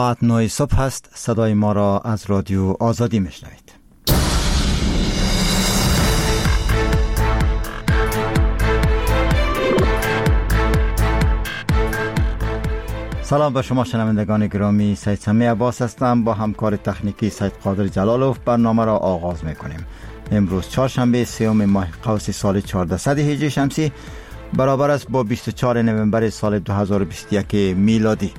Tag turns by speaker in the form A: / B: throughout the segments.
A: ساعت 9 صبح است. صدای ما را از رادیو آزادی میشنوید. سلام به شما شنوندگان گرامی، سید سمی عباس هستم. با همکار تکنیکی سید قادر جلالوف برنامه را آغاز میکنیم. امروز چهارشنبه 3 ماه قوس سال 1400 هجری شمسی برابر است با 24 نوامبر سال 2021 میلادی.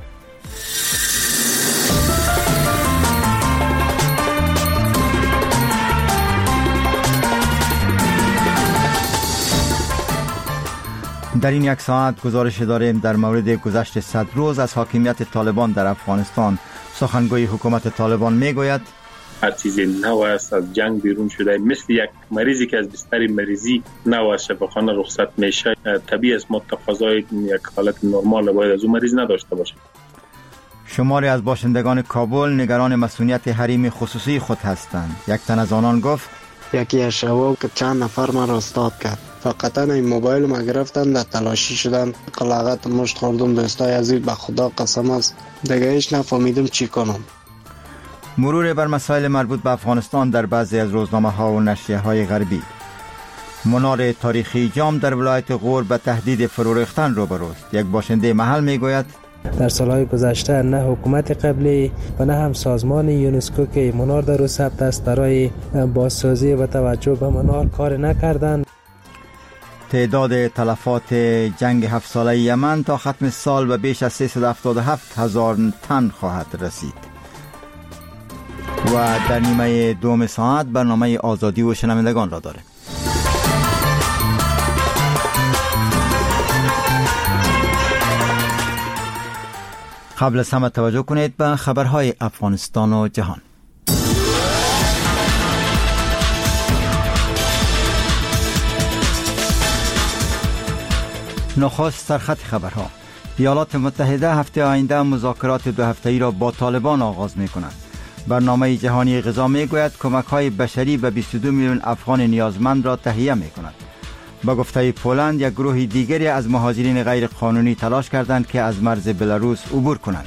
A: در این یک ساعت گزارش داریم در مورد گذشت 100 روز از حاکمیت طالبان در افغانستان. سخنگوی حکومت طالبان میگوید
B: هر چیزی نو است، از جنگ بیرون شده، مثل یک مریضی که از بستر مریضی نو از شفاخانه رخصت میشه. طبیعی است ما تقاضای یک حالت نرمال باید از اون مریض نداشته باشه.
C: شماری از باشندگان کابل نگران مسئولیت حریم خصوصی خود هستند. یک تن از آنان گفت
D: یکی از شباب که چند نفر من را استاد کرد، فقط این موبایل ما گرفتن، در تلاشی شدن، قلاقت مشت خوردم. دوستای عزیز به خدا قسم است دیگه هیچ نفهمیدم چی کنم.
C: مرور بر مسائل مربوط به افغانستان در بعضی از روزنامه ها و نشریه های غربی. منار تاریخی جام در ولایت غور به تهدید فرو ریختن روبروست. یک باشنده محل میگوید
E: در سالهای گذشته نه حکومت قبلی و نه هم سازمان یونسکو که منار در او ثبت است برای بازسازی و توجه به منار کار نکردند.
C: تعداد تلفات جنگ 7 ساله یمن تا ختم سال به بیش از 377,000 تن خواهد رسید. و در نیمه دوم ساعت برنامه آزادی و شنوندگان را داره. قبل از همه توجه کنید به خبرهای افغانستان و جهان. نخست سرخط خبرها. ایالات متحده هفته آینده مذاکرات 2 هفته‌ای را با طالبان آغاز می‌کند. برنامه جهانی غذا می‌گوید کمک‌های بشری به 22 میلیون افغان نیازمند را تهیه می‌کند. با گفته پولند یک گروه دیگری از مهاجرین غیر قانونی تلاش کردند که از مرز بلاروس عبور کنند.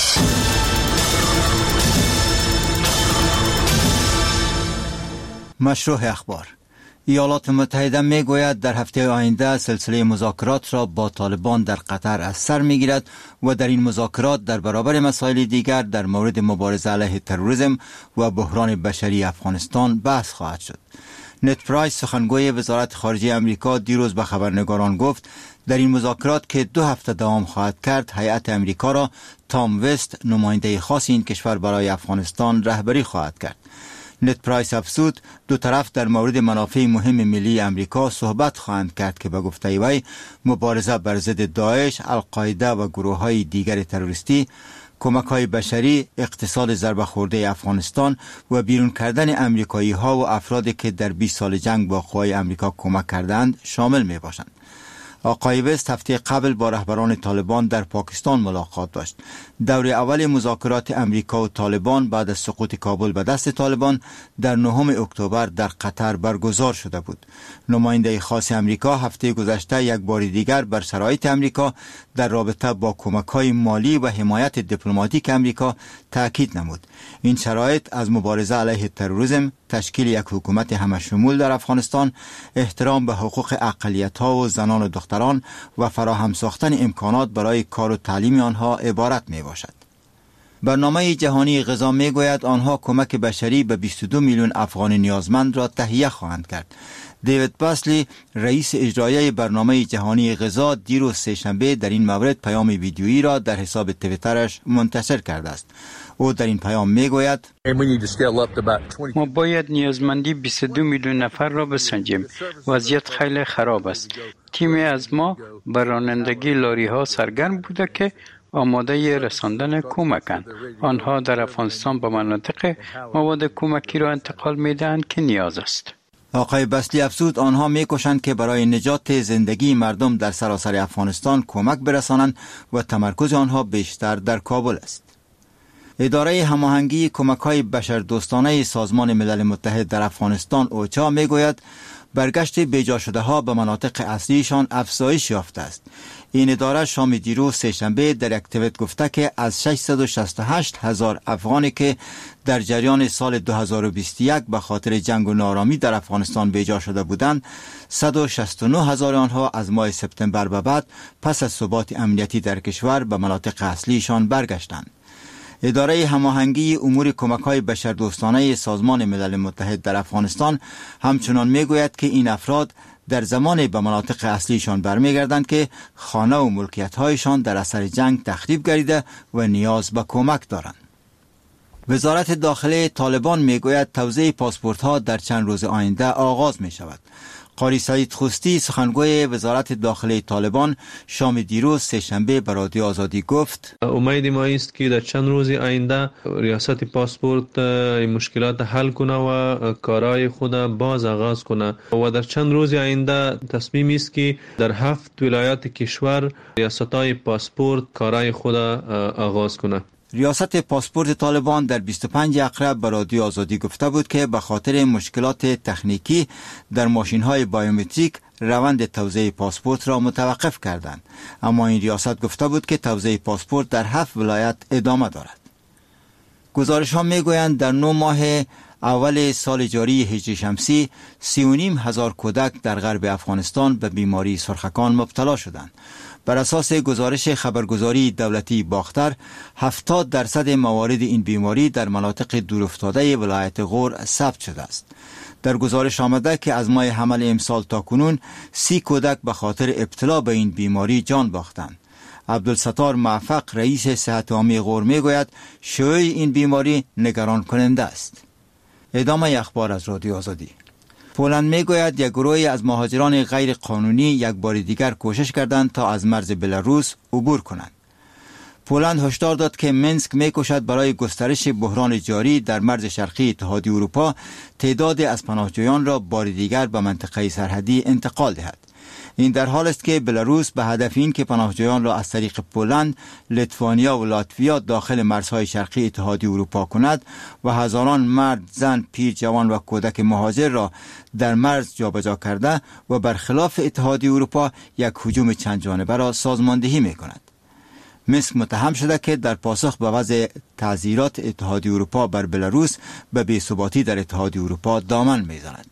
C: مشروع اخبار. ایالات متحده میگوید در هفته آینده سلسله مذاکرات را با طالبان در قطر از سر میگیرد و در این مذاکرات در برابر مسائل دیگر در مورد مبارزه علیه تروریسم و بحران بشری افغانستان بحث خواهد شد. نت پرایس سخنگوی وزارت خارجه امریکا دیروز به خبرنگاران گفت در این مذاکرات که 2 هفته دوام خواهد کرد هیئت امریکا را تام وست نماینده خاص این کشور برای افغانستان رهبری خواهد کرد. نت پرایس افزود دو طرف در مورد منافع مهم ملی امریکا صحبت خواهند کرد که به گفته وی مبارزه بر ضد داعش، القاعده و گروه‌های دیگر تروریستی، کمک‌های بشری، اقتصاد ضربه خورده افغانستان و بیرون کردن امریکایی‌ها و افرادی که در 20 سال جنگ با قوای امریکا کمک کردند شامل می‌باشند. آقای وست هفته قبل با رهبران طالبان در پاکستان ملاقات داشت. دور اول مذاکرات امریکا و طالبان بعد از سقوط کابل به دست طالبان در 9 اکتبر در قطر برگزار شده بود. نماینده خاص امریکا هفته گذشته یک بار دیگر بر شرایط امریکا در رابطه با کمک‌های مالی و حمایت دیپلماتیک امریکا تاکید نمود. این شرایط از مبارزه علیه تروریسم، تشکیل یک حکومت همشمول در افغانستان، احترام به حقوق اقلیت‌ها و زنان و دختران و فراهم ساختن امکانات برای کار و تعلیم آنها عبارت میباشد. برنامه جهانی غذا میگوید آنها کمک بشری به 22 میلیون افغان نیازمند را تهیه خواهند کرد. دیوید باسلی رئیس اجرایی برنامه جهانی غذا دیروز سه‌شنبه در این مورد پیام ویدیویی را در حساب توییترش منتشر کرده است. او در این پیام میگوید
F: ما باید نیازمندی 22 میلیون نفر را بسنجیم. وضعیت خیلی خراب است. تیمی از ما بر رانندگی لاری ها سرگرم بوده که آماده رساندن کمکند. آنها در افغانستان به مناطق مواد کمکی را انتقال میدهند که نیاز است.
C: آقای بسلی افزود آنها میکوشند که برای نجات زندگی مردم در سراسر افغانستان کمک برسانند و تمرکز آنها بیشتر در کابل است. اداره هماهنگی کمک‌های بشردوستانه سازمان ملل متحد در افغانستان اوچا میگوید برگشت بیجا شده ها به مناطق اصلیشان افزایش یافته است. این اداره شام دیروز سه‌شنبه در یک توییت گفته که از 668 هزار افغانی که در جریان سال 2021 به خاطر جنگ و نارامی در افغانستان بیجا شده بودند، 169 هزار آنها از ماه سپتامبر به بعد پس از ثبات امنیتی در کشور به مناطق اصلیشان برگشتند. اداره هماهنگی امور کمک‌های بشردوستانه سازمان ملل متحد در افغانستان همچنان میگوید که این افراد در زمان به مناطق اصلیشان برمیگردند که خانه و ملکیت‌هایشان در اثر جنگ تخریب گردیده و نیاز به کمک دارند. وزارت داخله طالبان میگوید توزیع پاسپورت‌ها در چند روز آینده آغاز می شود. قاری سعید خوستی سخنگوی وزارت داخله طالبان شام دیروز سه‌شنبه به رادیو آزادی گفت
G: امید ما است که در چند روز آینده ریاست پاسپورت مشکلات حل کنه و کارهای خود باز آغاز کنه و در چند روز آینده تصمیم است که در 7 ولایت کشور ریاست‌های پاسپورت کارهای خود آغاز کنه.
C: ریاست پاسپورت طالبان در 25 اقرب به رادیو آزادی گفته بود که به خاطر مشکلات تکنیکی در ماشین‌های بایومتریک روند توزیع پاسپورت را متوقف کردند، اما این ریاست گفته بود که توزیع پاسپورت در 7 ولایت ادامه دارد. گزارش‌ها می‌گویند در 9 ماه اول سال جاری هجری شمسی 3.5 هزار کودک در غرب افغانستان به بیماری سرخکان مبتلا شدند. بر اساس گزارش خبرگزاری دولتی باختر، 70% موارد این بیماری در مناطق دورافتاده ولایت غور ثبت شده است. در گزارش آمده که از ماه حمل امسال تا کنون 30 کودک به خاطر ابتلا به این بیماری جان باختند. عبدالستار موفق رئیس صحت عامه غور میگوید شیوع این بیماری نگران کننده است. ادامه اخبار از رادیو آزادی. پولند میگوید یک گروهی از مهاجران غیر قانونی یک بار دیگر کوشش کردند تا از مرز بلاروس عبور کنند. پولند هشدار داد که منسک میکوشد برای گسترش بحران جاری در مرز شرقی اتحادیه اروپا تعداد از پناهجویان را بار دیگر به منطقه سرحدی انتقال دهد. این در حال است که بلاروس به هدف این که پناهجویان را از طریق پولند، لیتوانیا و لاتویا داخل مرزهای شرقی اتحادیه اروپا کند و هزاران مرد، زن، پیر، جوان و کودک مهاجر را در مرز جابجا کرده و برخلاف اتحادیه اروپا یک هجوم چند جانبه را سازماندهی می کند. منسک متهم شده که در پاسخ به وضع تعزیرات اتحادیه اروپا بر بلاروس به بی‌ثباتی در اتحادیه اروپا دامن می‌زند.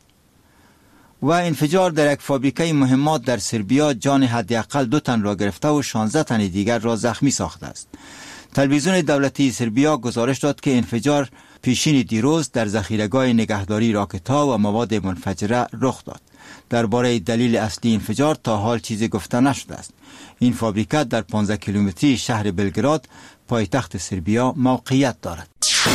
C: و انفجار در یک فابریکه مهمات در سربیا جان حداقل 2 تن را گرفته و 16 تن دیگر را زخمی ساخته است. تلویزیون دولتی سربیا گزارش داد که انفجار پیشین دیروز در ذخیره‌گاه نگهداری راکت‌ها و مواد منفجره رخ داد. درباره دلیل اصلی انفجار تا حال چیزی گفته نشده است. این فابریکه در 15 کیلومتری شهر بلگراد پایتخت سربیا موقعیت دارد.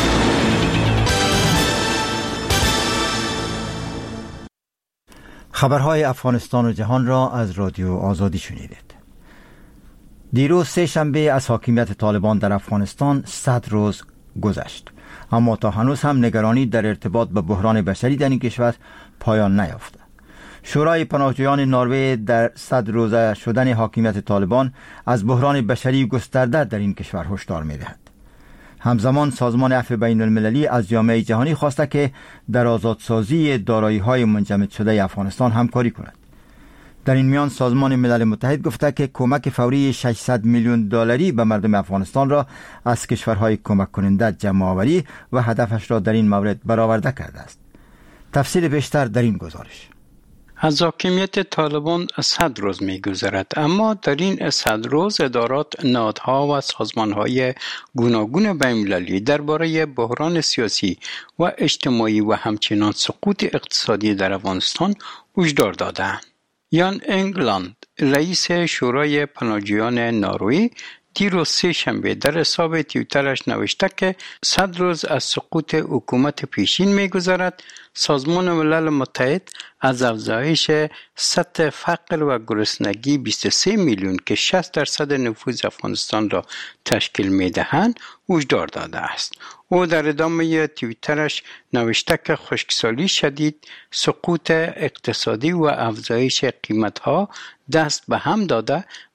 C: خبرهای افغانستان و جهان را از رادیو آزادی شنیدید. دیروز سه‌شنبه از حاکمیت طالبان در افغانستان 100 روز گذشت، اما تا هنوز هم نگرانی در ارتباط به بحران بشری در این کشور پایان نیافته. شورای پناهجویان نروژ در 100 روزه شدن حاکمیت طالبان از بحران بشری گسترده در این کشور هشدار می‌دهد. همزمان سازمان عفو بین المللی از جامعه جهانی خواسته که در آزادسازی دارایی‌های منجمد شده افغانستان همکاری کند. در این میان سازمان ملل متحد گفته که کمک فوری 600 میلیون دلاری به مردم افغانستان را از کشورهای کمک کننده جمع آوری و هدفش را در این مورد برآورده کرده است. تفصیل بیشتر در این گزارش.
F: از حاکمیت طالبان 100 روز می‌گذرد، اما در این 100 روز ادارات، نهادها و سازمان‌های گوناگون بین‌المللی درباره بحران سیاسی و اجتماعی و همچنین سقوط اقتصادی در افغانستان هشدار دادند. یان انگلاند، رئیس شورای پناهجویان نروژ، دیروز سه‌شنبه در حساب توییترش نوشته که 100 روز از سقوط حکومت پیشین می‌گذرد. سازمان ملل متحد از افزایش سطح فقر و گرسنگی 23 میلیون که 60% نفوذ افغانستان را تشکیل می‌دهند هشدار داده است. او در ادامه توییترش نوشته که خشکسالی شدید، سقوط اقتصادی و افزایش قیمت‌ها دست به هم داده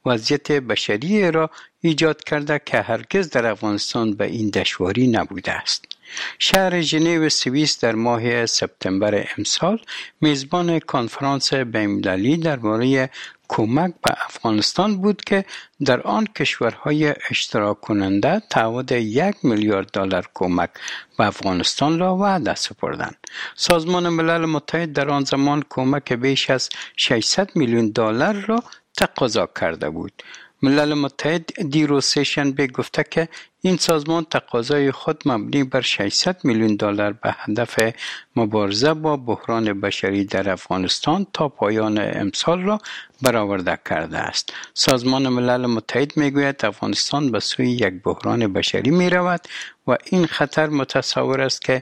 F: وضعیت بشری را ایجاد کرده که هرگز در افغانستان به این دشواری نبوده است. شهر ژنو سوئیس در ماه سپتامبر امسال میزبان کنفرانس بین‌المللی درباره کمک به افغانستان بود که در آن کشورهای اشتراک کننده تعهد $1 میلیارد کمک به افغانستان را وعده سپردند. سازمان ملل متحد در آن زمان کمک بیش از $600 میلیون را تقاضا کرده بود. ملل متحد دیروز سه‌شنبه گفته که این سازمان تقاضای خود مبنی بر $600 میلیون به هدف مبارزه با بحران بشری در افغانستان تا پایان امسال را برآورده کرده است. سازمان ملل متحد میگوید افغانستان به سوی یک بحران بشری می رود و این خطر متصور است که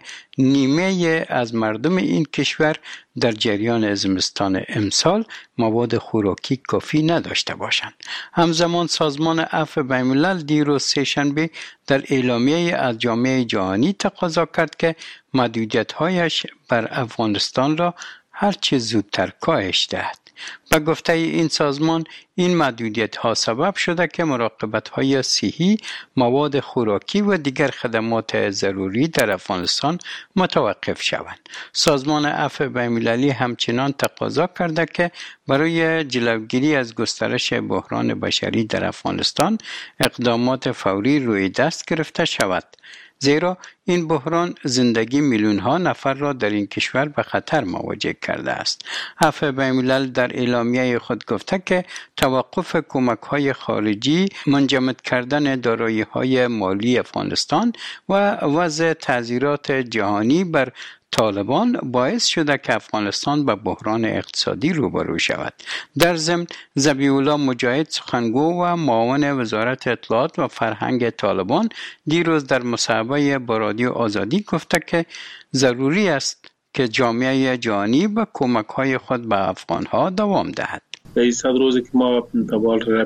F: نیمه از مردم این کشور در جریان زمستان امسال مواد خوراکی کافی نداشته باشند. همزمان سازمان عفو بین‌الملل دیروز سه‌شنبه در اعلامیه از جامعه جهانی تقاضا کرد که محدودیت‌هایش بر افغانستان را هرچه زودتر کاهش دهد. به گفته این سازمان این محدودیت‌ها سبب شده که مراقبت‌های صحی، مواد خوراکی و دیگر خدمات ضروری در افغانستان متوقف شوند. سازمان عفو بین‌المللی همچنان تقاضا کرده که برای جلوگیری از گسترش بحران بشری در افغانستان اقدامات فوری روی دست گرفته شود، زیرا این بحران زندگی میلیون‌ها نفر را در این کشور به خطر مواجه کرده است. عفو بین‌الملل در اعلامیه خود گفته که توقف کمک‌های خارجی، منجمد کردن دارایی‌های مالی افغانستان و وضع تعزیرات جهانی بر طالبان باعث شده که افغانستان به بحران اقتصادی روبرو شود. در ضمن ذبیح الله مجاهد، سخنگو و معاون وزارت اطلاعات و فرهنگ طالبان، دیروز در مصاحبه با رادیو آزادی گفته که ضروری است که جامعه جهانی به کمک‌های خود به افغان‌ها دوام دهد.
B: در این 100 روزی که ما دوال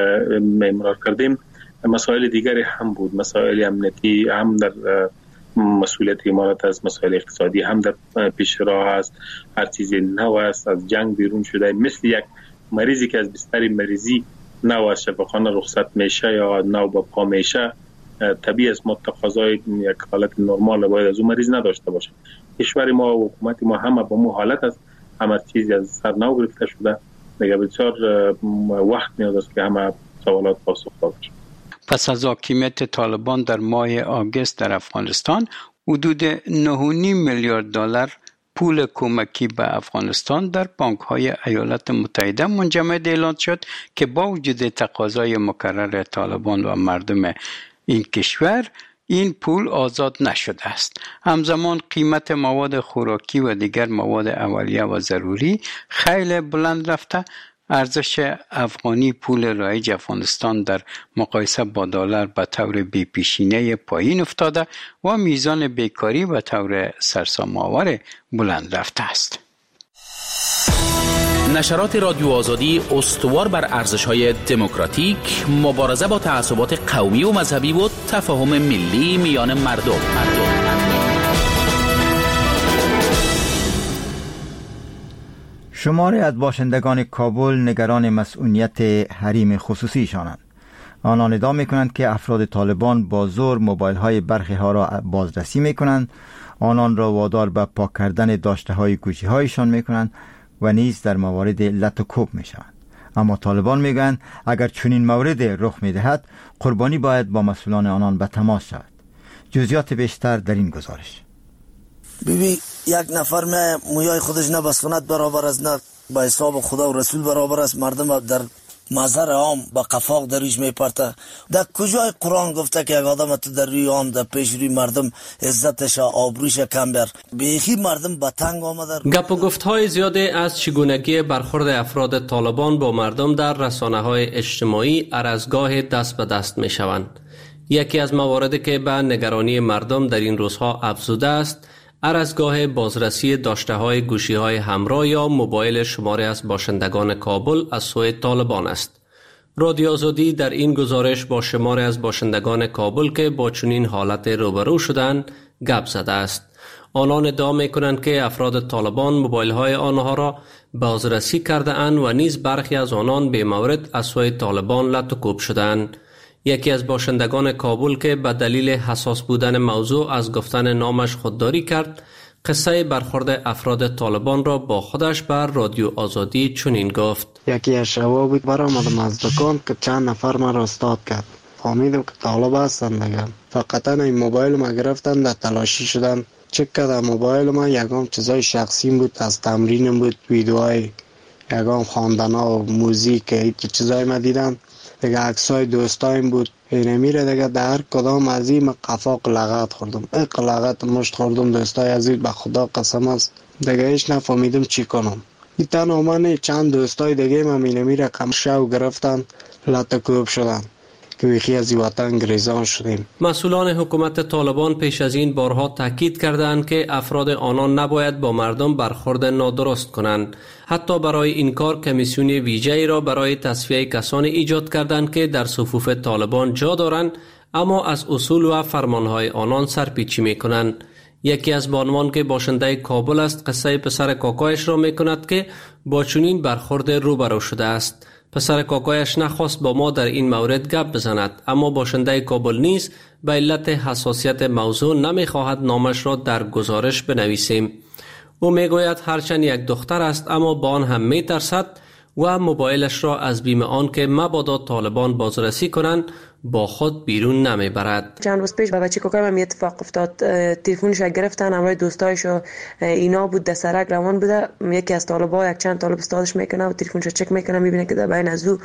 B: امرار کردیم، مسائل دیگری هم بود، مسائل امنیتی هم در مسئولیت امارات است، مسائل اقتصادی هم در پیش راه است، هر چیزی نو است، از جنگ بیرون شده، مثل یک مریضی که از بستر مریضی نو از شفاخانه رخصت میشه یا نو با پا میشه، طبیعی است ما تقاضای یک حالت نرمال باید از اون مریض نداشته باشه. کشور ما و حکومت ما همه با مو حالت است، همه چیزی از سر نو گرفته شده، دیگه بسیار وقت نیاز است که همه سوالات پاسخ داده بشه.
F: پس از حاکمیت طالبان در ماه آگوست در افغانستان، حدود $9.5 میلیارد پول کمکی به افغانستان در بانک‌های ایالات متحده منجمد اعلان شد که با وجود تقاضای مکرر طالبان و مردم این کشور، این پول آزاد نشده است. همزمان قیمت مواد خوراکی و دیگر مواد اولیه و ضروری خیلی بلند رفته. ارزش افغانی پول رایج افغانستان در مقایسه با دلار به طور بی‌پیشینه پایین افتاده و میزان بیکاری به طور سرسام‌آور بلند رفته است.
H: نشرات رادیو آزادی استوار بر ارزش‌های دموکراتیک، مبارزه با تعصبات قومی و مذهبی و تفاهم ملی میان مردم.
A: شماری از باشندگان کابل نگران مسئولیت حریم خصوصیشانند. آنان ادعا می‌کنند که افراد طالبان با زور موبایل‌های برخی ها را بازرسی می‌کنند، آنان را وادار به پاک کردن داشته‌های گوشی‌هایشان می‌کنند و نیز در موارد لط و کوب می‌شوند. اما طالبان می‌گویند اگر چنین مورد رخ می‌دهد، قربانی باید با مسئولان آنان به تماس شود. جزئیات بیشتر در این گزارش.
I: یک نفر مویای خودش نه به سنت برابر است، نه به حساب خدا و رسول برابر است، مردم در مظهر عام با قفاق در رویش میپرته. در کجای قرآن گفته که یک آدم تو در روی عام در پیش روی مردم عزتش آبروش کم بر؟ بیخی مردم به تنگ آمده.
J: گپ و گفت‌های زیاده از چگونگی برخورد افراد طالبان با مردم در رسانه‌های اجتماعی عرضگاه دست به دست میشوند. یکی از مواردی که به نگرانی مردم در این روزها افزوده است، عرضگاه بازرسی داشته‌های گوشی‌های همراه یا موبایل شماری از باشندگان کابل از سوی طالبان است. رادیو آزادی در این گزارش با شماری از باشندگان کابل که با چنین حالت روبرو شدند گپ زده است. آنان ادعا می‌کنند که افراد طالبان موبایل‌های آنها را بازرسی کرده اند و نیز برخی از آنان به مورد از سوی طالبان لطوکوب شدند. یکی از باشندگان کابل که به دلیل حساس بودن موضوع از گفتن نامش خودداری کرد، قصه برخورد افراد طالبان را با خودش بر رادیو آزادی چنین گفت:
D: یکی از شبا بود برآمدم از دکان که چند نفر من را استاد کرد. فهمیدم که طالب هستن دیگه. فقط این موبایل ما گرفتن، در تلاشی شدن. چک کردم موبایل ما، یکم چیزای شخصی بود، از تمرینم بود، ویدیوهای یکم خواندن ها و موزیک، هیچ چیزای ما دیدم دیگه، عکسای دوستایم بود. اینه میره دیگه در هر کدام از این قفاق لغت خوردم، لغت مشت خوردم دوستای عزیز، به خدا قسم است دیگه هیچ نفهمیدم چی کنم. این تنها من چند دوستای دیگه من میره کم شو گرفتن، لطوکوب شدن که ویخی از وطن گریزان شدیم.
J: مسئولان حکومت طالبان پیش از این بارها تاکید کردند که افراد آنان نباید با مردم برخورد نادرست کنند. حتی برای این کار کمیسیون ویژه‌ای را برای تصفیه کسانی ایجاد کردند که در صفوف طالبان جا دارند اما از اصول و فرمانهای آنان سرپیچی می‌کنند. یکی از بانوان که باشنده کابل است قصه پسر کاکایش را می‌کند که با چنین برخورد روبرو شده است. پسر کاکایش نخواست با ما در این مورد گپ بزند، اما باشنده کابل نیز به علت حساسیت موضوع نمیخواهد نامش را در گزارش بنویسیم. او میگوید هرچند یک دختر است اما با آن هم میترسد و موبایلش را از بیم آن که مبادا طالبان بازرسی کنند با خود بیرون نمیبرد.
K: چند روز پیش با بچه کوکای من اتفاق افتاد. تلفنش گرفتن، همراه دوستایش و اینا بود، در سرک روان بوده. یکی از طالبا یک چند طالب استادش میکنه و تلفنش چک میکنه، میبینه که در بین از او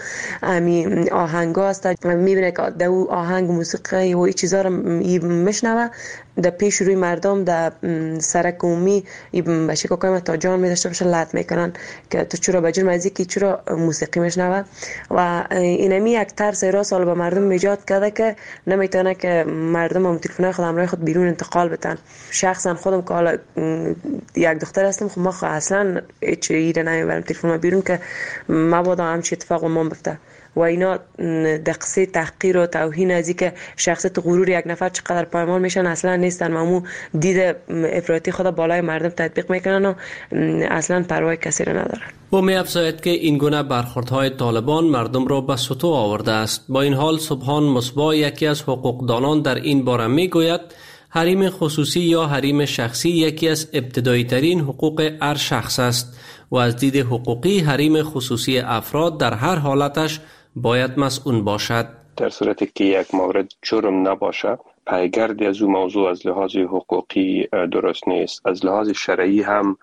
K: آهنگا است، میبینه که در او آهنگ موسیقی و این چیزا رو میشنوه. در پیش روی مردم در سرک عمومی بچه کوکای من تا جان میداشته باشه لط میکنن که تو چرا بجور مزیکی چرا موسیقی میشنوه و اینمی یک ترس راست به مردم ایجاد کرده که نمیتونه که مردم هم تلفن‌های خود همراه خود بیرون انتقال بدن. شخصا خودم که حالا یک دختر هستم، خب ما اصلا هیچ ایده نمیبرم تلفن بیرون که مبادا همچین اتفاق با ما بفته. و اینا دقیقه تحقیر و توهین از اینکه شخصیت غرور یک نفر چقدر پایمال میشن اصلا نیستن. مامو دید افراطی خود بالای مردم تطبیق میکنن و اصلا پروای کسی را ندارن.
J: او می‌افزاید که این گونه برخوردهای طالبان مردم را به سطوح آورده است. با این حال سبحان مصباح، یکی از حقوقدانان، در این باره میگوید حریم خصوصی یا حریم شخصی یکی از ابتدایی ترین حقوق هر شخص است و از دید حقوقی حریم خصوصی افراد در هر حالتش باید مسئول باشد.
L: در صورتی که یک مورد جرم نباشه، پیگردی از او موضوع از لحاظ حقوقی درست نیست. از لحاظ شرعی هم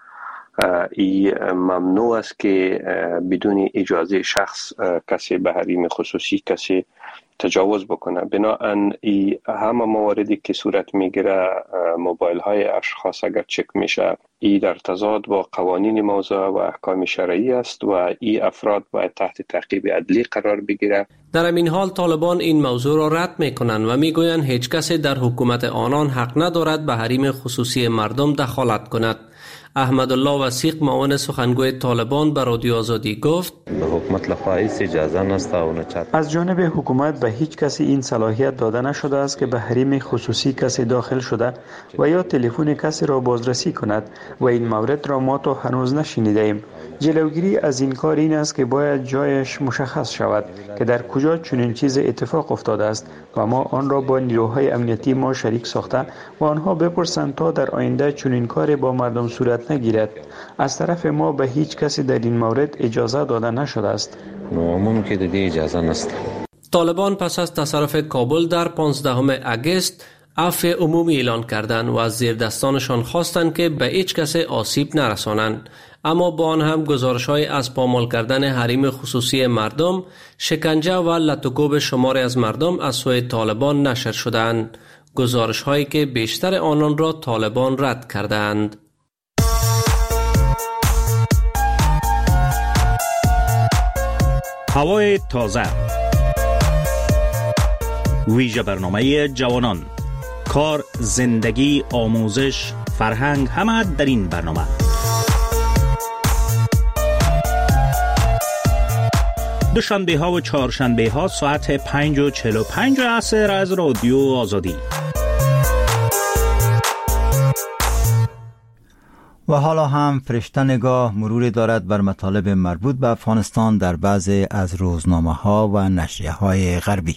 L: ممنوع است که بدون اجازه شخص کسی به حریم خصوصی کسی تجاوز بکنه. بنابراین همه مواردی که صورت میگیره، موبایل های اشخاص اگر چک میشه، ای در تضاد با قوانین موضوع و احکام شرعی است و ای افراد باید تحت تعقیب عدلی قرار بگیره.
J: در این حال طالبان این موضوع را رد میکنند و میگویند هیچ کسی در حکومت آنان حق ندارد به حریم خصوصی مردم دخالت کند. احمدالله وثیق، معاون سخنگوی طالبان، به رادیو آزادی گفت:
M: به حکومت لخواهی اجازه نست
N: از جانب حکومت به هیچ کسی این صلاحیت داده نشده است که به حریم خصوصی کسی داخل شده و یا تلفن کسی را بازرسی کند و این مورد را ما تا هنوز نشنیده ایم. جلوگیری از این کار این است که باید جایش مشخص شود که در کجا چنین چیز اتفاق افتاده است و ما آن را با نیروهای امنیتی ما شریک ساخته و آنها بپرسند تا در آینده چنین کاری با مردم صورت نگیرد. از طرف ما به هیچ کسی در این مورد اجازه داده نشده است.
M: ممکن دیگه اجازه نست.
J: طالبان پس از تصرف کابل در 15 اگست عفو عمومی اعلان کردند و از زیردستانشان خواستند که به هیچ کسی آسیب نرسانند، اما با آن هم گزارش‌های از پامال کردن حریم خصوصی مردم، شکنجه و لطوکوب شماری از مردم از سوی طالبان نشر شدند، گزارش‌هایی که بیشتر آنان را طالبان رد کردند.
O: هوای تازه، ویژه برنامه جوانان، کار، زندگی، آموزش، فرهنگ، همه در این برنامه. دوشنبه ها و چهارشنبه ها ساعت 5:45 عصر از رادیو آزادی.
C: و حالا هم فرشته نگاه مروری دارد بر مطالب مربوط به افغانستان در بعضی از روزنامه‌ها و نشریه‌های غربی.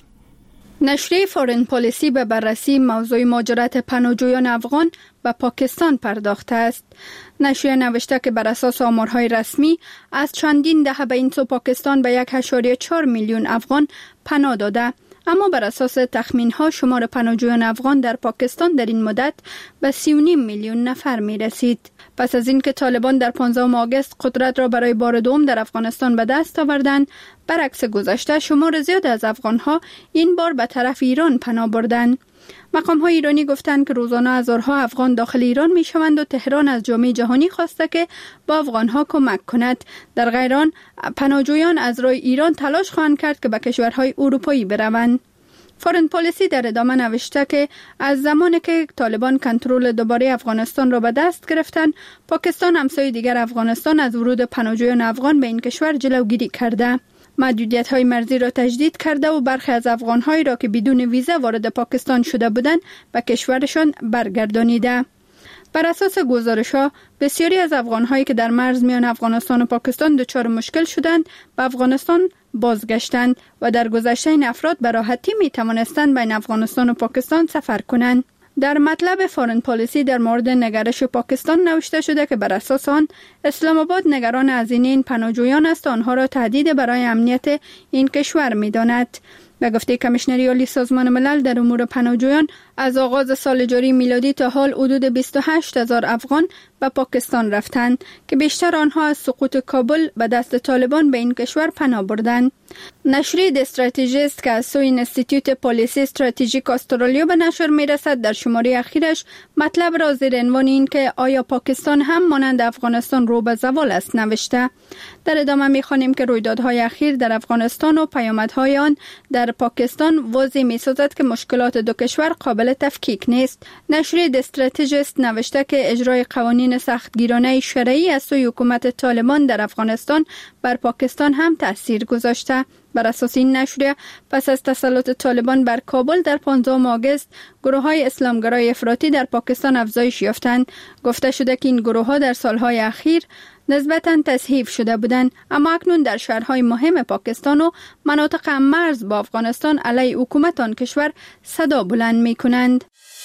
P: نشریه فورن پالیسی به بررسی موضوع مهاجرت پناهجویان افغان به پاکستان پرداخته است. نشریه نوشته که بر اساس آمارهای رسمی از چندین دهه به این سو پاکستان به 1.4 میلیون افغان پناه داده، اما بر اساس تخمین‌ها شمار پناهجویان افغان در پاکستان در این مدت به 3.5 میلیون نفر می رسید. پس از اینکه طالبان در 15 آگوست قدرت را برای بار دوم در افغانستان به دست آوردند، برعکس گذشته شمار زیاد از افغان‌ها این بار به طرف ایران پناه بردند. مقام‌های ایرانی گفتند که روزانه هزارها افغان داخل ایران می‌شوند و تهران از جامعه جهانی خواسته که با افغان‌ها کمک کند. در غیر آن پناهجویان از راه ایران تلاش خواهند کرد که به کشورهای اروپایی بروند. فورن پالیسی در ادامه نوشته که از زمانی که طالبان کنترل دوباره افغانستان را به دست گرفتند، پاکستان همسایه دیگر افغانستان از ورود پناهجویان افغان به این کشور جلوگیری کرده. محدودیت‌های مرزی را تجدید کرده و برخی از افغان‌هایی را که بدون ویزا وارد پاکستان شده بودند به کشورشان برگردانیده. بر اساس گزارش‌ها بسیاری از افغان‌هایی که در مرز میان افغانستان و پاکستان دچار مشکل شدند به افغانستان بازگشتند و در گذشته این افراد به راحتی می‌توانستند بین افغانستان و پاکستان سفر کنند. در مطلب فورن پالیسی در مورد نگرش پاکستان نوشته شده که بر اساس آن اسلام آباد نگران هزینه این پناهجویان است و آنها را تهدید برای امنیت این کشور می‌داند. به گفته کمیشنری عالی سازمان ملل در امور پناهجویان، از آغاز سال جاری میلادی تا حال حدود 28,000 افغان به پاکستان رفتند که بیشتر آنها از سقوط کابل به دست طالبان به این کشور پناه بردند. نشریه د استراتژیست که از سوی اینستیتوت پالیسی استراتژیک استرالیا به نشر میرسد در شماره اخیرش مطلب را زیر عنوان این که آیا پاکستان هم مانند افغانستان رو به زوال است نوشته. در ادامه می‌خوانیم که رویدادهای اخیر در افغانستان و پیامدهای آن در پاکستان واضح می‌سازد که مشکلات دو کشور قابل تفکیک نیست. نشریه د استراتژیست نوشته که اجرای قوانین سختگیرانه شرعی از سوی حکومت طالبان در افغانستان بر پاکستان هم تأثیر گذاشته. بر اساس این نشریه پس از تسلط طالبان بر کابل در 15 آگوست گروه‌های اسلامگرای افراطی در پاکستان افزایش یافتند. گفته شده که این گروه‌ها در سالهای اخیر نسبتاً تضعیف شده بودند، اما اکنون در شهرهای مهم پاکستان و مناطق مرز با افغانستان علیه حکومت آن کشور صدا بلند می‌کنند.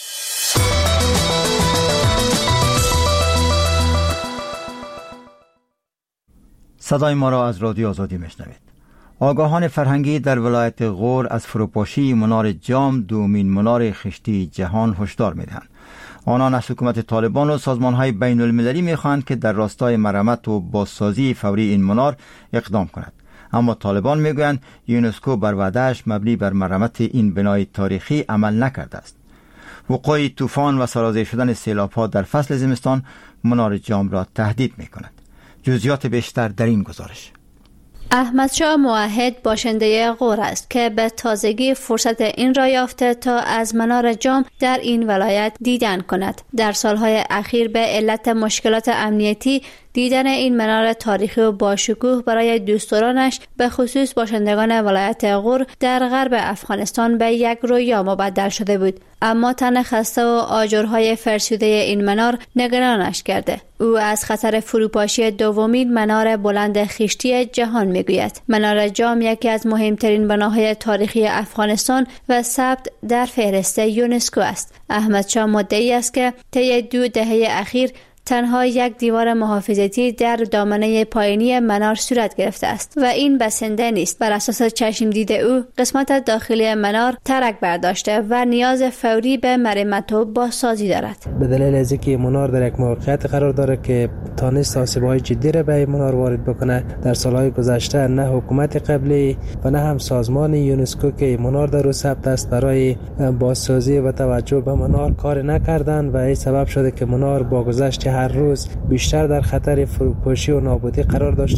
C: صدای ما را از رادیو آزادی میشنوید. آگاهان فرهنگی در ولایت غور از فروپاشی منار جام، دومین منار خشتی جهان، هشدار میدهند. آنان از حکومت طالبان و سازمان‌های بین المللی می‌خواهند که در راستای مرمت و بازسازی فوری این منار اقدام کند. اما طالبان میگویند یونسکو بر وعده‌اش مبنی بر مرمت این بنای تاریخی عمل نکرده است. وقوع طوفان و سرازیر شدن سیلاب‌ها در فصل زمستان منار جام را تهدید می‌کند. جزئیات بیشتر در این گزارش.
Q: احمدشاه موحد باشنده غور است که به تازگی فرصت این را یافته تا از منار جام در این ولایت دیدن کند. در سالهای اخیر به علت مشکلات امنیتی دیدن این منار تاریخی و باشکوه برای دوستدارانش به خصوص باشندگان ولایت غور در غرب افغانستان به یک رویا مبدل شده بود. اما تن خسته و آجرهای فرسوده این منار نگرانش کرده. او از خطر فروپاشی دومین منار بلند خشتی جهان میگوید. منار جام یکی از مهمترین بناهای تاریخی افغانستان و ثبت در فهرست یونسکو است. احمدشاه مدعی است که طی 2 دهه اخیر تنها یک دیوار محافظتی در دامنه پایینی منار صورت گرفته است و این بسنده نیست. بر اساس چشم دید او قسمت داخلی منار ترک برداشته و نیاز فوری به مرمت و بازسازی دارد.
E: به دلیل از اینکه منار در یک موقعیت قرار داره که تانست آسیب‌های جدی را به منار وارد بکنه، در سالهای گذشته نه حکومت قبلی و نه هم سازمان یونسکو که منار در او ثبت است برای بازسازی و توجه به منار کار نکردند و این سبب شده که منار با گذشت هر روز بیشتر در خطر فروپاشی و نابودی قرار داشته باشه.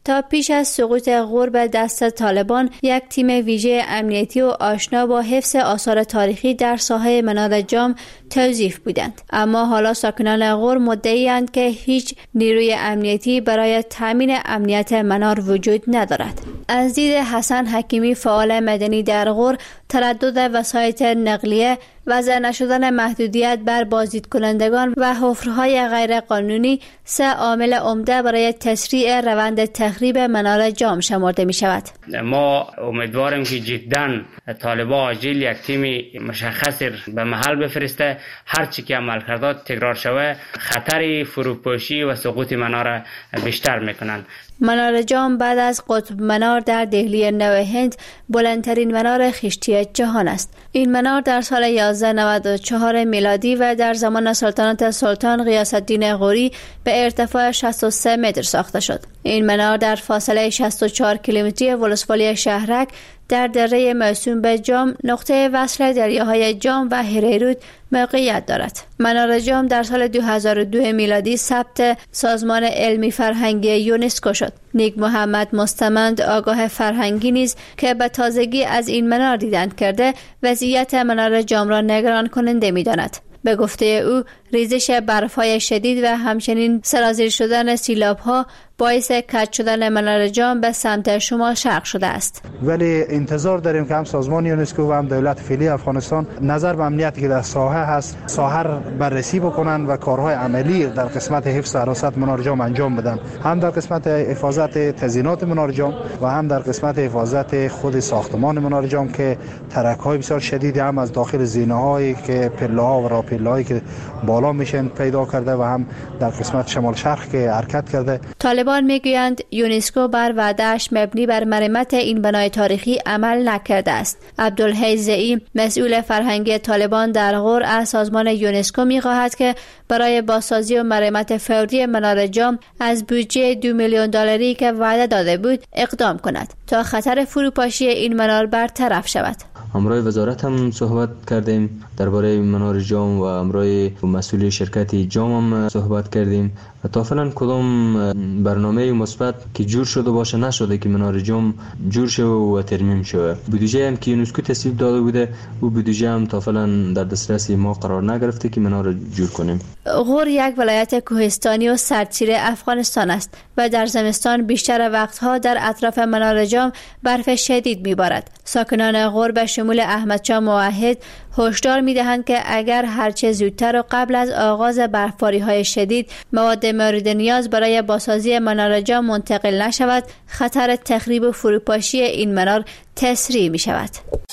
Q: تا پیش از سقوط غور به دست طالبان یک تیم ویژه امنیتی و آشنا با حفظ آثار تاریخی در ساحه منار جام توظیف بودند. اما حالا ساکنان غور مدعی‌اند که هیچ نیروی امنیتی برای تامین امنیت منار وجود ندارد. از دید حسن حکیمی فعال مدنی در غور، تردد وسایط نقلیه، وضع نشدن محدودیت بر بازدید کنندگان و حفرهای غیر قانونی سه عامل عمده برای تسریع روند تخریب منار جام شمرده می شود.
R: ما امیدواریم که جداً طالبان عاجل یک تیم مشخص به محل بفرسته، هر چی که عملکردات تکرار شوه خطر فروپاشی و سقوط منار بیشتر میکنند.
Q: منار جام بعد از قطب منار در دهلی نو هند بلندترین منار خشتی جهان است. این منار در سال 1194 میلادی و در زمان سلطنت سلطان غیاث الدین غوری به ارتفاع 63 متر ساخته شد. این منار در فاصله 64 کیلومتری ولسوالی شهرک در دره موسوم به جام، نقطه وصل دریاهای جام و هریرود موقعیت دارد. منار جام در سال 2002 میلادی ثبت سازمان علمی فرهنگی یونسکو شد. نیک محمد مستمند، آگاه فرهنگی نیز که به تازگی از این منار دیدن کرده، وضعیت منار جام را نگران کننده می‌داند. به گفته او، ریزش برف‌های شدید و همچنین سرازیر شدن سیلاب‌ها باعث کج شدن منار جام به سمت شمال شرق شده است.
S: ولی انتظار داریم که هم سازمان یونسکو و هم دولت فعلی افغانستان نظر به امنیتی که در ساحه هست ساحه بررسی بکنن و کارهای عملی در قسمت حفظ حراست منار جام انجام بدن، هم در قسمت حفاظت تزیینات منار جام و هم در قسمت حفاظت خود ساختمان منار جام که ترک‌های بسیار شدیدی هم از داخل زینه‌هایی که پله‌ها و راهپله‌هایی که بالا میشن پیدا کرده و هم در قسمت شمال شرق که حرکت کرده.
Q: طالبان میگویند یونسکو بر وعده‌اش مبنی بر مرمت این بنای تاریخی عمل نکرده است. عبدالحی زئی، مسئول فرهنگی طالبان در غور، از سازمان یونسکو می‌خواهد که برای بازسازی و مرمت فوری منار جام از بودجه 2 میلیون دلاری که وعده داده بود اقدام کند تا خطر فروپاشی این منار برطرف شود.
T: همراه وزارت هم صحبت کردیم درباره منار جام و همراه مسئول شرکت جام هم صحبت کردیم و تا فعلا کدام برنامه مثبت که جور شده باشه نشده که منار جام جور شه و ترمیم شه. بودجه هم که یونسکو تصویب داده بوده و بودجه هم تا فعلا در دسترس ما قرار نگرفته که منار رو جور کنیم.
Q: غور یک ولایت کوهستانی و سردسیر افغانستان است و در زمستان بیشتر وقتها در اطراف منار جام برف شدید میبارد. ساکنان غور به شمول احمد شاه موحد هشدار میدهند که اگر هرچه زودتر و قبل از آغاز برفباری‌های شدید مواد مورد نیاز برای بازسازی منار جام منتقل نشود، خطر تخریب و فروپاشی این منار تسریع می شود.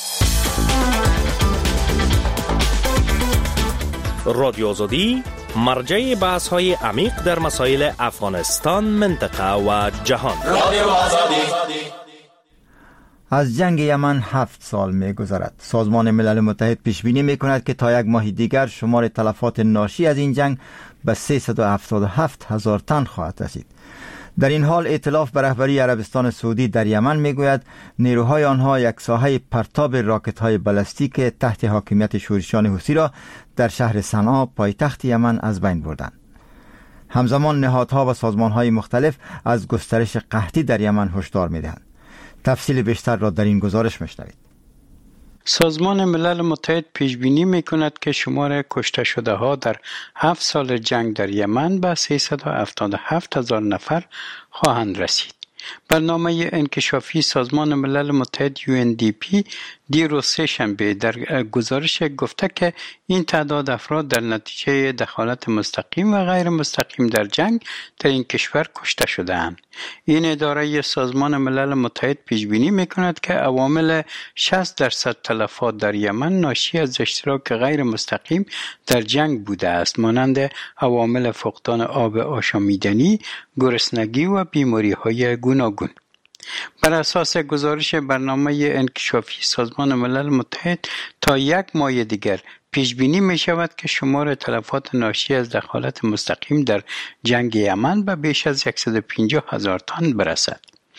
O: رادیو آزادی مرجع بحث‌های عمیق در مسائل افغانستان، منطقه و جهان. رادیو آزادی.
A: از جنگ یمن 7 سال می گذرد. سازمان ملل متحد پیش بینی می کند که تا یک ماه دیگر شمار تلفات ناشی از این جنگ به 377,000 تن خواهد رسید. در این حال ائتلاف به رهبری عربستان سعودی در یمن می گوید نیروهای آنها یک ساحه پرتاب راکت های بالستیک تحت حاکمیت شورشیان حوثی را در شهر صنعا پایتخت یمن از بین بردند. همزمان نهادها و سازمانهای مختلف از گسترش قحطی در یمن هشدار می دهند. تفصیل بیشتر را در این گزارش میشنوید.
F: سازمان ملل متحد پیش بینی میکند که شمار کشته شده ها در 7 سال جنگ در یمن به 377,000 نفر خواهند رسید. برنامه انکشافی سازمان ملل متحد UNDP دیروز سه‌شنبه در گزارش گفته که این تعداد افراد در نتیجه دخالت مستقیم و غیر مستقیم در جنگ در این کشور کشته شده‌اند. این اداره سازمان ملل متحد پیش بینی می‌کند که عوامل 60% تلفات در یمن ناشی از اشتراک غیر مستقیم در جنگ بوده است، مانند عوامل فقدان آب آشامیدنی، گرسنگی و بیماری‌های گوناگون. بر اساس گزارش برنامه انکشافی سازمان ملل متحد تا یک ماه دیگر پیش بینی می شود که شمار تلفات ناشی از دخالت مستقیم در جنگ یمن به بیش از 150,000 تن برسد.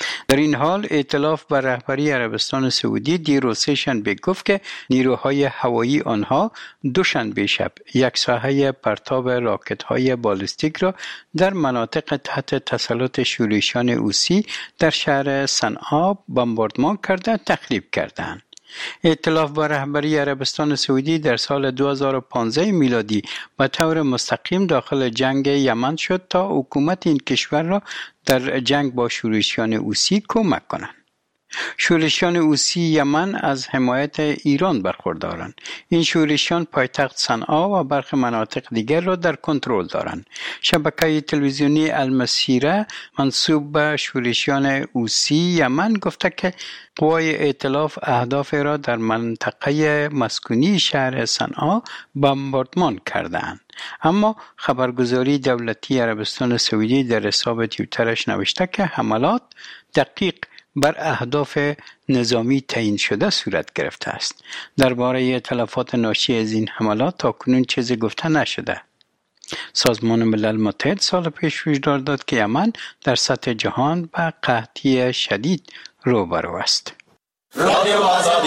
F: در این حال ائتلاف بر رهبری عربستان سعودی دیروز سه‌شنبه گفت که نیروهای هوایی آنها دوشنبه شب یک ساحه پرتاب راکت‌های بالستیک را در مناطق تحت تسلط شورشیان حوثی در شهر صنعا بمباردمان کرده تخریب کردند. ائتلاف با رهبری عربستان سعودی در سال 2015 میلادی به طور مستقیم داخل جنگ یمن شد تا حکومت این کشور را در جنگ با شورشیان حوثی کمک کنند. شورشیان حوثی یمن از حمایت ایران برخوردارند. این شورشیان پایتخت صنعا و برخی مناطق دیگر را در کنترل دارند. شبکه تلویزیونی المسیره منسوب به شورشیان حوثی یمن گفته که قوای ائتلاف اهداف را در منطقه مسکونی شهر صنعا بمباردمان کردند. اما خبرگزاری دولتی عربستان سعودی در حساب توییترش نوشته که حملات دقیق بر اهداف نظامی تعیین شده صورت گرفته است. درباره تلفات ناشی از این حملات تاکنون چیزی گفته نشده. سازمان ملل متحد سال پیش هشدار داد که یمن در سطح جهان به قحطی شدید روبرو است. رادیو آزادی.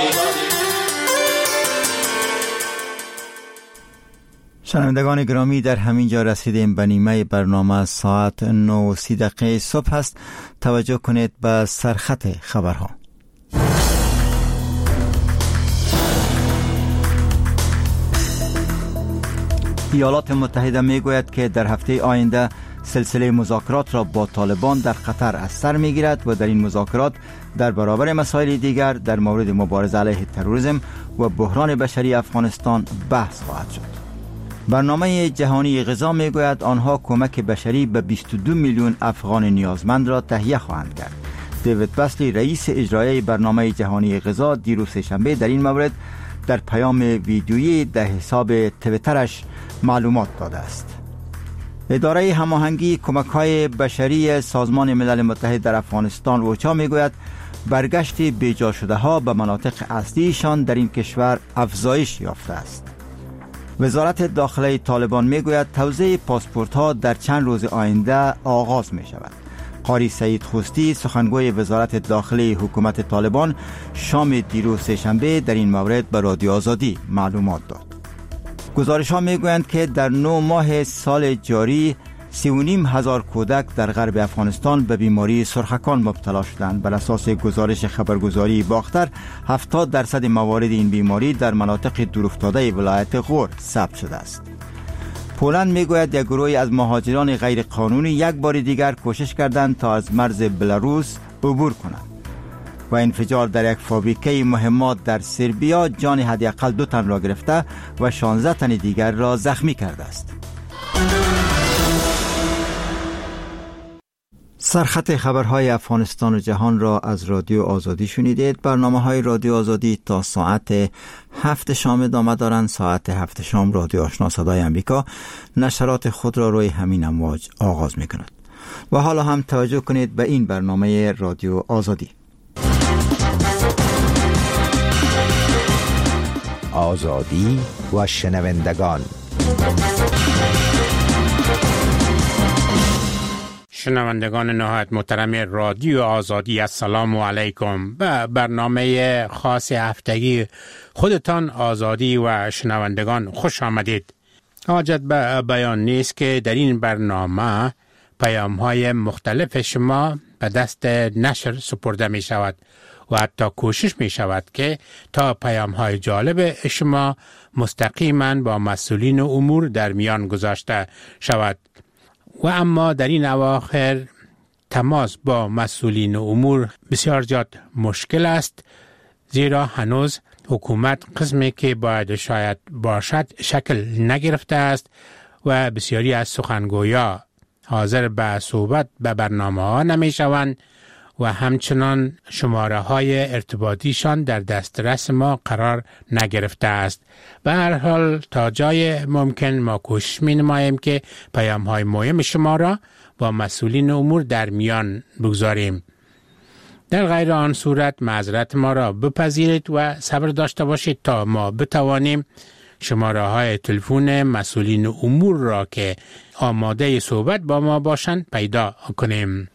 A: شنوندگان گرامی، در همین جا رسیدیم به نیمه برنامه. ساعت 9:30 صبح است. توجه کنید به سرخط خبرها. ایالات متحده میگوید که در هفته آینده سلسله مذاکرات را با طالبان در قطر از سر میگیرد و در این مذاکرات در برابر مسائل دیگر در مورد مبارزه علیه تروریسم و بحران بشری افغانستان بحث خواهد شد. برنامه جهانی غذا میگوید آنها کمک بشری به 22 میلیون افغان نیازمند را تهیه خواهند کرد. دیوید بسلی رئیس اجرایی برنامه جهانی غذا دیروز سه‌شنبه در این مورد در پیام ویدیویی در حساب توییترش معلومات داده است. اداره هماهنگی کمک‌های بشری سازمان ملل متحد در افغانستان اوچا میگوید برگشت بیجا شده ها به مناطق اصلیشان در این کشور افزایش یافته است. وزارت داخلی طالبان میگوید توزیع پاسپورت ها در چند روز آینده آغاز می شود. قاری سعید خوستی سخنگوی وزارت داخلی حکومت طالبان شام دیروز سه‌شنبه در این مورد به رادیو آزادی معلومات داد. گزارش ها میگویند که در 9 ماه سال جاری 3,500 کودک در غرب افغانستان به بیماری سرخکان مبتلا شدند. بر اساس گزارش خبرگزاری باختر 70% موارد این بیماری در مناطق دورافتاده ولایت غور ثبت شده است. پولند میگوید یک گروهی از مهاجران غیر قانونی یک بار دیگر کوشش کردند تا از مرز بلاروس عبور کنند و انفجار در یک فابریکه مهمات در سربیا جان حداقل 2 تن را گرفته و 16 تن دیگر را زخمی کرده است. سرخط خبرهای افغانستان و جهان را از رادیو آزادی شنیدید. برنامه‌های رادیو آزادی تا ساعت 7 شام ادامه دارند. ساعت 7 شام رادیو آشنا صدای امریکا نشرات خود را روی همین امواج آغاز می‌کند. و حالا هم توجه کنید به این برنامه رادیو آزادی.
U: آزادی و شنوندگان.
V: شنوندگان نهایت محترم رادیو آزادی، السلام علیکم. به برنامه خاص هفتگی خودتان آزادی و شنوندگان خوش آمدید. حاجت به بیان نیست که در این برنامه پیام‌های مختلف شما به دست نشر سپرده می شود و حتی کوشش می شود که تا پیام‌های جالب شما مستقیما با مسئولین امور در میان گذاشته شود. و اما در این اواخر تماس با مسئولین امور بسیار زیاد مشکل است، زیرا هنوز حکومت قسمی که باید شاید باشد شکل نگرفته است و بسیاری از سخنگویا حاضر به صحبت به برنامه ها نمی شوند و همچنان شماره های ارتباطیشان در دسترس ما قرار نگرفته است. به هر حال تا جای ممکن ما کوشش می نماییم که پیام های مهم شما را با مسئولین امور در میان بگذاریم. در غیر آن صورت معذرت ما را بپذیرید و صبر داشته باشید تا ما بتوانیم شماره های تلفن مسئولین امور را که آماده صحبت با ما باشند پیدا کنیم.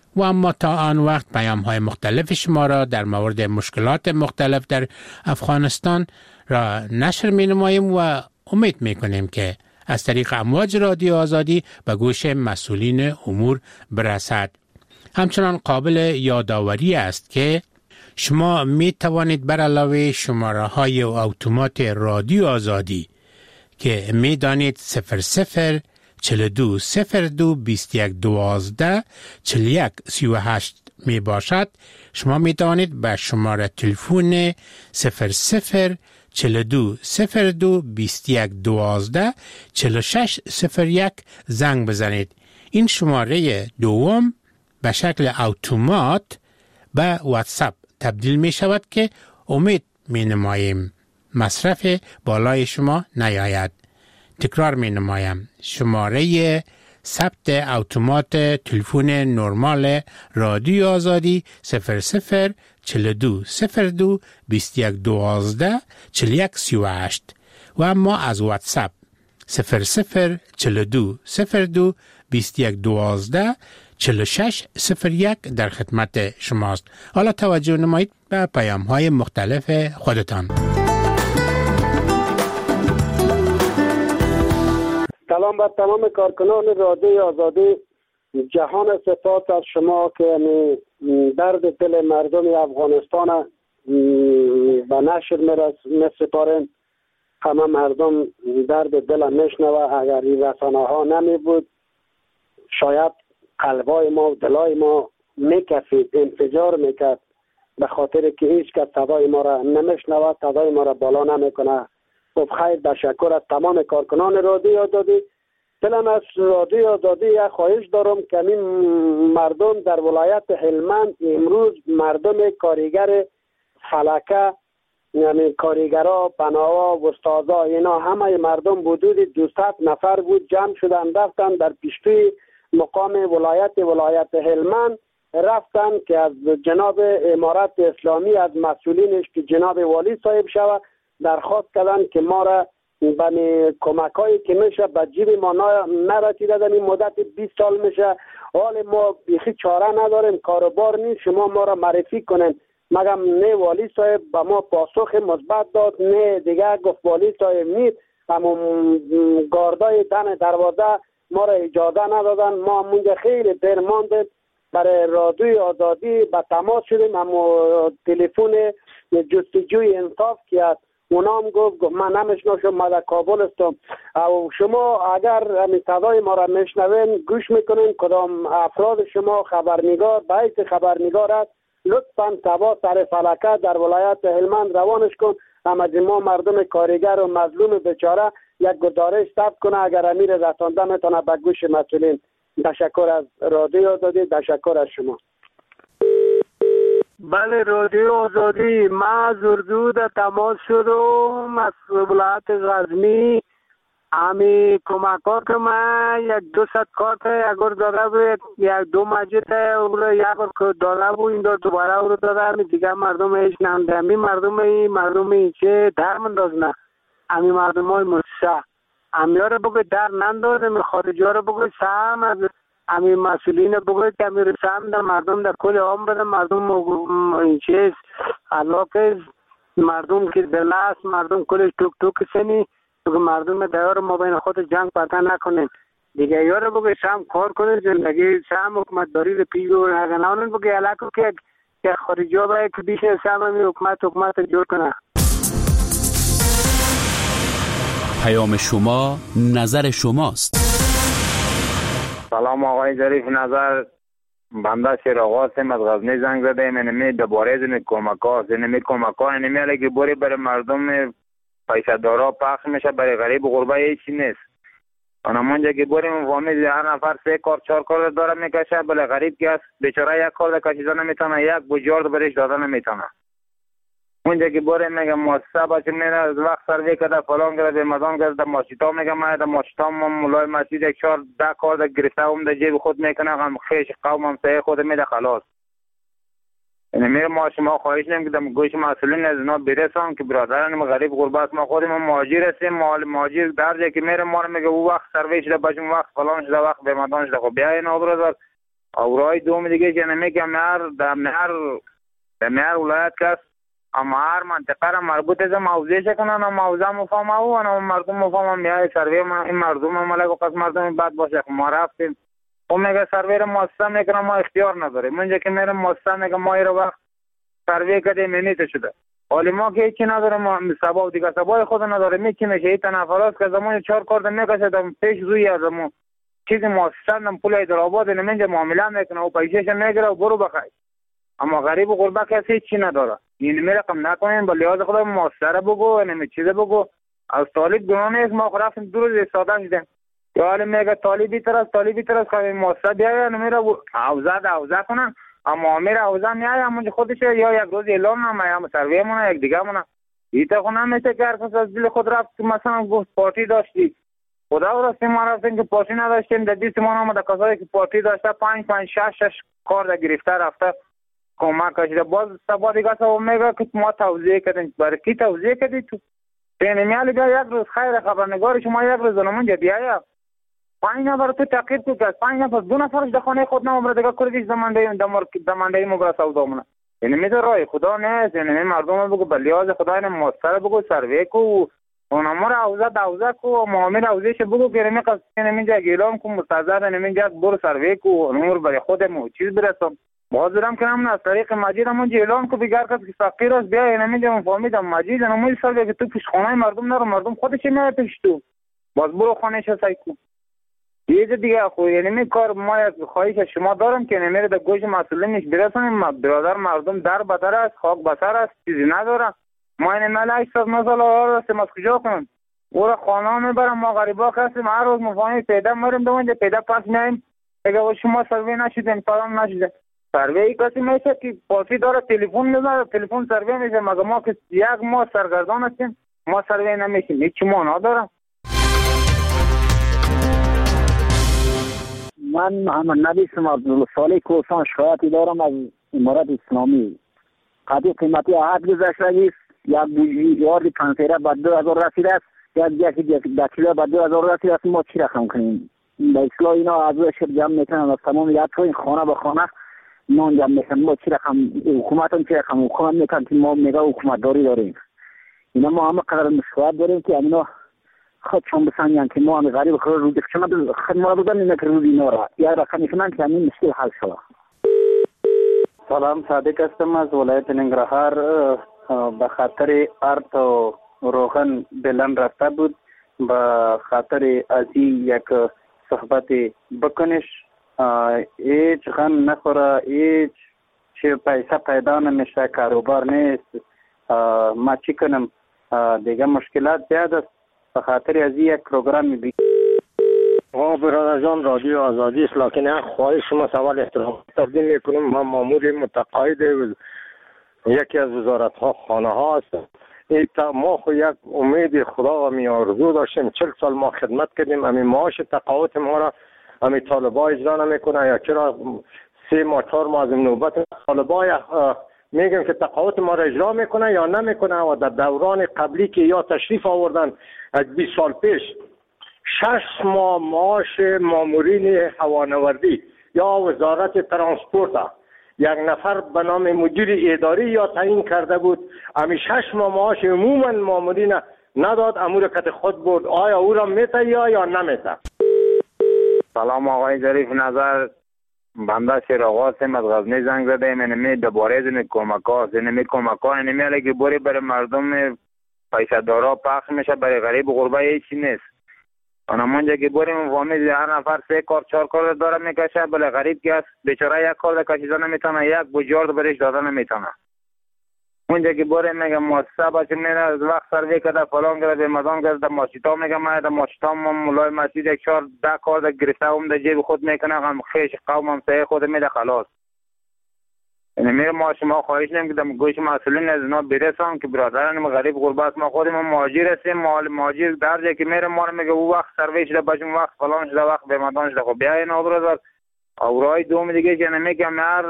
V: و اما تا آن وقت پیام های مختلف شما را در مورد مشکلات مختلف در افغانستان را نشر می نماییم و امید می کنیم که از طریق امواج رادیو آزادی به گوش مسئولین امور برسد. همچنان قابل یادآوری است که شما می توانید بر علاوه شماره های اتومات رادیو آزادی که می دانید 00 42 02 21 12 41 38 می باشد، شما می توانید به شماره تلفن 00 42 02 21 12 46 01 زنگ بزنید. این شماره دوم به شکل اتومات به واتساپ تبدیل می شود که امید می نماییم مصرف بالای شما نیاید. تکرار می نمایم شماره ثبت اتومات تلفن نرمال رادیو آزادی 00 42 02 21 12 41 38 و اما از واتساپ 00 42 02 21 12 46 01 در خدمت شماست. حالا توجه نمایید به پیام های مختلف خودتان.
B: سلام بر تمام کارکنان رادیو آزادی. جهان سپاس از شما که درد دل مردم افغانستان به نشر می‌سپارین. همه مردم درد دل میشنوه. اگر این رسانه ها نمی بود شاید قلبای ما و دلای ما میکفید، انفجار میکرد، به خاطر که هیچ کس صدای ما را نمیشنوه، صدای ما را بالا نمیکنه. خب خیر، تشکر از تمام کارکنان رادیو آزادی. دلم از رادیو آزادی یک خواهش دارم که این مردم در ولایت هلمند امروز مردم کارگر فلکه، یعنی کارگرها، بناها و استادا، اینا همه مردم حدود 200 نفر بود، جمع شدن رفتن در پیشتوی مقام ولایت هلمند، رفتن که از جناب امارت اسلامی، از مسئولینش که جناب والی صاحب شود درخواست کردن که ما را به کمکایی که میشه به جیب ما نرسیده. در این مدت 20 سال میشه، حال ما بیخی چاره نداریم، کاروبار نیست، شما ما را معرفی کنین. مگم نه والی صاحب به ما پاسخ مثبت داد، نه دیگه گفت والی صاحب نیست. اما گاردای دن دروازه ما را اجازه ندادن. ما منجا خیلی دیر ماندیم، برای رادیوی آزادی به تماس شدیم، اما تلفن جستجوی انصاف که از اونام گفت من نمیشناسم، ما در کابل هستم. او شما اگر همین صدای ما را میشنوین گوش میکنین، کدام افراد شما خبرنگار به حیث خبرنگار است، لطفا سبا سر فلکه در ولایت هلمند روانش کن. اما ما مردم کارگر و مظلوم بیچاره یک گزارش ثبت کنه، اگر امیر رسانده میتونه به گوش مسئولین. تشکر از رادیو آزادی، تشکر از شما.
G: بله، رادیو آزادی. ما از اردو در تماس شدم از ولایت غزنی. همی کمک ها که من 100 کارت اگر داده بود، 1-2 مجید او یک بار داده بود، این دار دوباره او رو داده. همی دیگه مردم ایش نمده. همی مردم ایچه در منداز نه، همی مردم های مصح همی ها رو بگوی در ننداز، همی خارجی ها رو بگوی سهم از همی مسئولین بگوی که همی رسهم در مردم در کل عام بدن. مردم ایچه علاقه مردم که دل است، مردم کلش توک سنی، که مردم دیار ما بین خود جنگ پرتن نکنین. دیگه یاره بگه شام کار کنه، زندگی شام حکومتداری رو پیگو نگنانون بگه علاقه که خارجی ها باید که بیش شام همی حکومت جور کنه.
H: پیام شما نظر شماست.
W: سلام آقای ظریف نظر، بنده شیراغ هستم از غزنی زنگ زده. من دوباره زنی کمک‌ها اینمی علیه که بوری برای مردم پیسه دارا پخش میشه، برای غریب و غربه هیچی نیست. انا منجا که بریم فامیل هر نفر 3 کار 4 کار داره میکشه، بله غریب که است بیچاره یک کار کشیده نمیتونه، یک بوجارد برش داده نمیتونه. اونجا که بریم میگه مؤسسه بچه میره از وقت سروی کرده فلان کرده مدام کرده ماشیتا میگه من در ماشیتا مولای مسجد 1-4-10 کار گرفته هم در جیب خود میکنه، هم خیش قوم هم سعی خود میده خلاص. یعنی میره ما شما خواهش نمیم که در گوش مسئولین از اینا برسان که برادران غریب غربت ما خودم مهاجر هستیم. مهاجر در جایی که میره ما رو میگه او وقت سروی شده بچه وقت فلان شده وقت به مدان شده. خب بیا اینا برادر راه دوم دیگه که نمیگه در هر ولایت که اما هر منطقه را مربوط از موضوعش کنن و موضوع مفهوم او و مردم مفهوم میای سروی ما این مردم ملک و قسم مردم بعد باشه ما رفتیم و میگه سروی را مؤسسه میکنه ما اختیار نداریم اونجا که میرم مؤسسه میگه ما این وقت سروی کردیم منیت شده ولی ما که هیچی نداریم ما سبا دیگه سبای خود نداریم می چی میشه این تنفرات که زمان 4 کارت میکشه پیش روی ازمون چیزی مؤسسه نم پول حیدرآباد نمیگه معامله میکنه و پیسهش میگیره و برو بخای اما غریب و غربه کسی چی نداره این می رقم نکنین با لحاظ خدا مؤسسه بگو نمی چیز بگو از طالب گناه نیست ما رفتیم 2 روز استاده شدیم یا حالا میگه طالبی طرف که مؤسسه بیاید نمیره اوزه کنن اما امیر اوزه میایه همونجا خودش یا یک روز اعلان نمه یا سروی مونه یک دیگه مونه ایتا خونه میشه که هر کس از دل خود رفت مثلا گفت پارتی داشتی خدا راستی ما رفتیم که پارتی نداشتیم در دیست ما نامده کسایی که پارتی داشته 5 6 کار در گرفته رفته کمک کشیده باز سبا دیگه سبا میگه که ما توضیح کردیم برای کی توضیح کردی تو پینمیالی بیا یک روز خیر خبرنگار شما یک روز نمونجا بیایا 5 نفر تو تقیب تو که 5 نفر 2 نفرش در خانه خود نمبر دیگه کردیش دمانده مبرا سودا مونه یعنی میده رای خدا نیست یعنی مردم بگو به لحاظ خدا این مؤثر بگو سروی کو اونمور اوزه کو معامل اوزهش بگو که نمی قصد نمیجا اعلام کو مستعزد نمیجا برو سروی کو اونمور برای خودمو چیز برسم بازرم کنم نه از طریق مجید همونجا اعلان کو بگر کس که فقیر است بیا نمیجا مفهمیدم مجید نموی سروی که تو پیش خانه مردم نرو مردم خودش میاد پیش تو باز برو خانهش سعی کو یه دیگه خو یعنی می کار ما یک خواهش شما دارم که نمیره در گوش مسئولینش برسونیم برادر مردم در بدر است خاک بسر است چیزی نداره ما این مال 80 مسئله هستیم از کجا کنیم او را خانه میبرم ما غریبا هستیم هر روز مفاهیم پیدا میریم دوانجا پیدا پس میاییم اگه شما سروی نشیدیم پایان نشیده سروی کسی میشه که پاسی داره تلفن میزنه تلفن سروی میشه مگه ما که یک ماه سرگردان هستیم ما سروی نمیشیم هیچ ما ندارم
D: من محمد نبی اسم عبدالصالح کوسان شکایتی دارم از امارت اسلامی قدی قیمتی عهد گذشته است یک بوجیار پنسیره با 2000 رسیده است یک دکیله با 2000 رسیده است ما چی رقم کنیم به اصلاح اینا از شب جمع میکنن از تمام یاد این خانه به خانه نان جمع میکنن ما چی رقم حکومت هم چی رقم حکومت میکنن که ما میگه حکومت داری داریم اینا ما همه قدر مشکلات داریم که اینا خودشون بسنجن که ما هم غریب خود رو دکشم خدمات بودن اینه که روزی نورا یا رقمی کنن که همین مشکل حل شده
W: سلام صادق هستم از ولایت ننگرهار به خاطر ارت و روغن بلند رفته بود به خاطر ازی یک صحبت بکنش هیچ غم نخوره هیچ چه پیسه پیدا نمیشه کاروبار نیست ما چی کنم دیگه مشکلات زیاد است به خاطر از یک پروگرام بی
I: برادر جان رادیو آزادی است لکن خواهش شما سوال احترام تقدیم میکنم من مامور متقاعد یکی از وزارت ها خانه ها هستم ما خو یک امید خدا و می آرزو داشتیم 40 سال ما خدمت کردیم امی معاش تقاعد ما را امی طالبا اجرا نمیکنه یا چرا 3 ماه 4 ماه از نوبت طالبا میگم که تقاعد ما را اجرا میکنه یا نمیکنه و در دوران قبلی که یا تشریف آوردن از 20 سال پیش 6 ماه معاش مامورین هوانوردی یا وزارت ترانسپورت یک نفر به نام مدیر اداری یا تعیین کرده بود امی 6 ماه معاش عموما مامورین نداد امور کت خود بود آیا او را میته یا نمیته
W: سلام آقای ظریف نظر بنده شیراغ هستم از غزنی زنگ زدم اینمی دوباره از این کمک ها اینمی کمک ها اینمی علی که بوری برای مردم پیسه دارا پخش میشه برای غریب و غربه هیچی نیست اونمونجا که بوری مفهمید هر نفر 3 کار 4 کار داره میکشه برای غریب که است بیچاره یک کار کشیده نمیتونه یک بوجارد برش داده نمیتونه اونجا که بوری میگه مؤسسه باشه میره از وقت سروی کرده فلان کرده مردم کرده ماشیتا میگه ما در ماشیتا مولای مسجد یک 4 10 کار در گرفته هم در جیب خود میکنه هم خیش قوم هم سعی خود میده خلاص یعنی میره ما شما خواهش نیم که در گوش مسئولین از اینا برسان که برادران غریب غربت ما خودیم مهاجر هستیم مهاجر در جایی که میره ما رو میگه او وقت سروی شده باشیم وقت فلان شده وقت بمدان شده خب بیا اینا برادر او رای دوم دیگه که نمیگه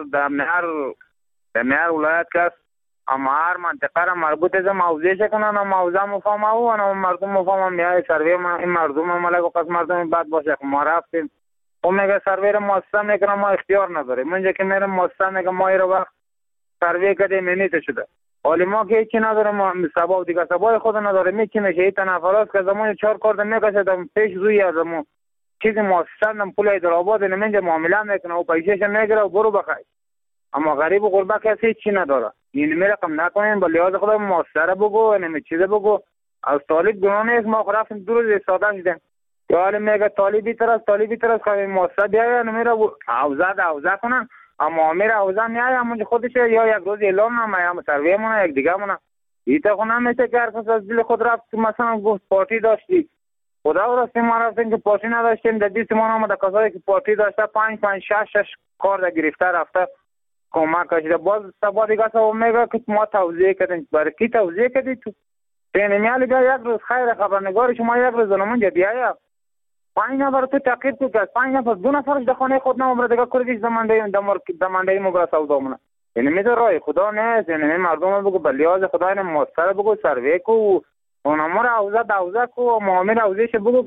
W: در هر ولایت کس اما هر منطقه را مربوط از موضوعش کنن و موضوع مفهوم او و مردم مفهوم میای سروی ما این مردم ملک و قسم مردم بعد باشه ما رفتیم او میگه سروی رو مؤسسه میکنه ما اختیار نداره. منجا که میرم مؤسسه میگه ما رو وقت سروی کردیم منیت شده. حالی ما که هیچی نداره، ما سبا دیگه سبای خود نداره. می چی میشه؟ ایت نفراست که زمان 4 کارت میکشه پیش روی ازمون چیزی مؤسسه نم پول حیدرآباد نمینجا معامله میکنه و پیسهش میگیره و برو بخای. اما غریب و غربه کسی هیچی نداره. این میرقم نکنین، با لحاظ خدا مؤسسه رو بگو، نمی چیزه بگو. از طالب گناه نیست، ما رفتیم دو روز استاده شدیم. یا حالی میگه طالبی طرف که مؤسسه بیاید نمیره اوزه کنن. اما امیر اوزه میایه همونجا خودش یا یک روز اعلان نمه یا سروی مونه یک دیگه مونه. ایتا خونه میشه که هر کس از دل خود رفت مثلا گفت پارتی داشتی. خدا راستی ما رفتیم که پارتی نداشتیم، در دیست ما آمده کسایی که پارتی داشته 5 6 کار در گرفته رفته کمک کشیده. باز سبا دیگه سبا میگه که ما توضیح کردیم. برای کی توضیح کردی تو؟ میالی بیا یک روز خیر خبرنگار شما یک روز زنمون بیاید 5 نفر تو تعقیب تو که 5 نفر 2 نفرش در خانه خود نمبر دیگه کردیش دمانده مگرا سودا مونه. یعنی میده رای خدا نیست. یعنی مردم بگو به لحاظ خدا اینه مؤثر بگو سروی کو اونمور اوزه کو و معامل اوزهش بگو